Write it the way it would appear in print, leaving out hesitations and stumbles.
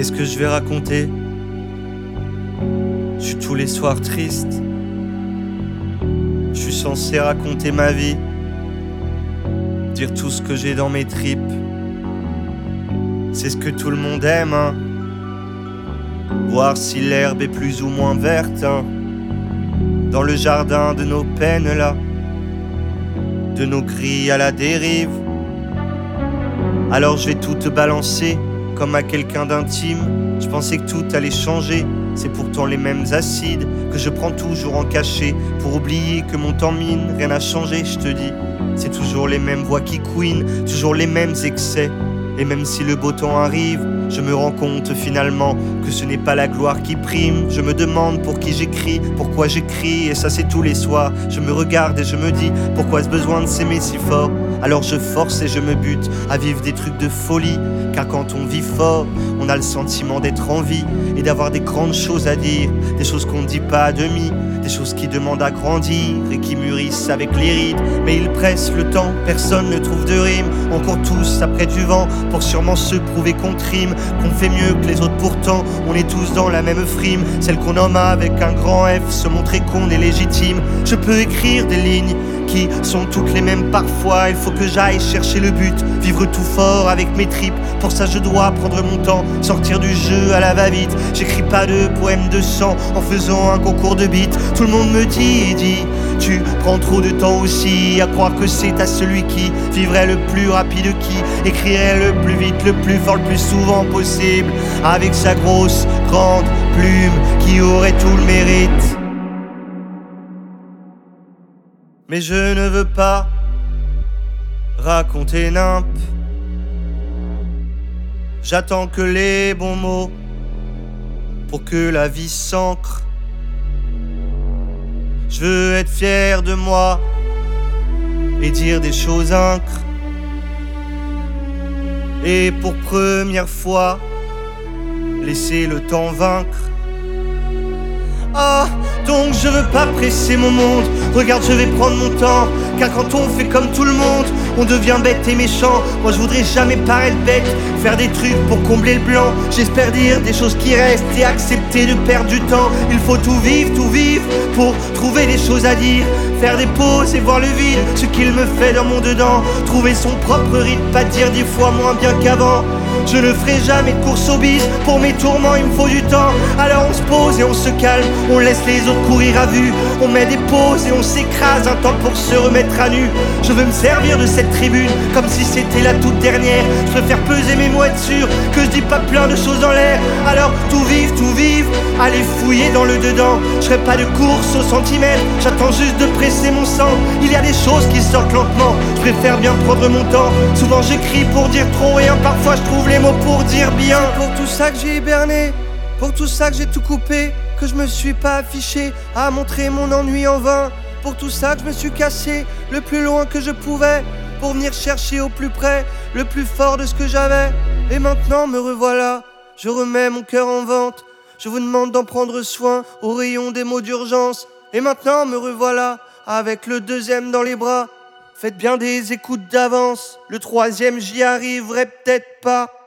Qu'est-ce que je vais raconter? Je suis tous les soirs triste. Je suis censé raconter ma vie, dire tout ce que j'ai dans mes tripes. C'est ce que tout le monde aime, hein. Voir si l'herbe est plus ou moins verte, hein. Dans le jardin de nos peines là, de nos cris à la dérive. Alors je vais tout te balancer comme à quelqu'un d'intime. Je pensais que tout allait changer, c'est pourtant les mêmes acides que je prends toujours en cachet pour oublier que mon temps mine. Rien n'a changé, je te dis. C'est toujours les mêmes voix qui couinent, toujours les mêmes excès. Et même si le beau temps arrive, je me rends compte finalement que ce n'est pas la gloire qui prime. Je me demande pour qui j'écris, pourquoi j'écris. Et ça c'est tous les soirs, je me regarde et je me dis pourquoi ce besoin de s'aimer si fort. Alors je force et je me bute à vivre des trucs de folie. Car quand on vit fort, on a le sentiment d'être en vie et d'avoir des grandes choses à dire. Des choses qu'on ne dit pas à demi, des choses qui demandent à grandir et qui mûrissent avec les rides. Mais ils pressent le temps, personne ne trouve de rime. On court tous après du vent pour sûrement se prouver qu'on trime, qu'on fait mieux que les autres pourtant. On est tous dans la même frime, celle qu'on nomme avec un grand F, se montrer qu'on est légitime. Je peux écrire des lignes qui sont toutes les mêmes parfois. Il faut que j'aille chercher le but, vivre tout fort avec mes tripes. Pour ça je dois prendre mon temps, sortir du jeu à la va-vite. J'écris pas de poèmes de sang en faisant un concours de beats. Tout le monde me dit, tu prends trop de temps aussi à croire que c'est à celui qui vivrait le plus rapide qui écrirait le plus vite, le plus fort, le plus souvent possible, avec sa grosse, grande plume qui aurait tout le mérite. Mais je ne veux pas raconter nimp. J'attends que les bons mots pour que la vie s'ancre. Je veux être fier de moi et dire des choses incres. Et pour première fois, laisser le temps vaincre. Ah, donc je veux pas presser mon monde. Regarde, je vais prendre mon temps. Car quand on fait comme tout le monde, on devient bête et méchant. Moi je voudrais jamais paraître bête, faire des trucs pour combler le blanc. J'espère dire des choses qui restent et accepter de perdre du temps. Il faut tout vivre pour trouver des choses à dire. Faire des pauses et voir le vide, ce qu'il me fait dans mon dedans. Trouver son propre rythme, pas dire 10 fois moins bien qu'avant. Je ne ferai jamais de course au bis, pour mes tourments il me faut du temps. Alors on se pose et on se calme, on laisse les autres courir à vue. On met des pauses et on s'écrase un temps pour se remettre à nu. Je veux me servir de cette tribune comme si c'était la toute dernière. Je préfère peser mes mots, être sûr que je dis pas plein de choses en l'air. Alors tout vivre, aller fouiller dans le dedans. Je ferai pas de course au centimètre, j'attends juste de presser mon sang. Il y a des choses qui sortent lentement, je préfère bien prendre mon temps. Souvent j'écris pour dire trop rien, parfois je trouve les mots pour dire bien. C'est pour tout ça que j'ai hiberné, pour tout ça que j'ai tout coupé, que je me suis pas affiché à montrer mon ennui en vain. Pour tout ça que je me suis cassé le plus loin que je pouvais, pour venir chercher au plus près le plus fort de ce que j'avais. Et maintenant me revoilà, je remets mon cœur en vente. Je vous demande d'en prendre soin au rayon des mots d'urgence. Et maintenant me revoilà, avec le deuxième dans les bras. Faites bien des écoutes d'avance, le troisième j'y arriverai peut-être pas.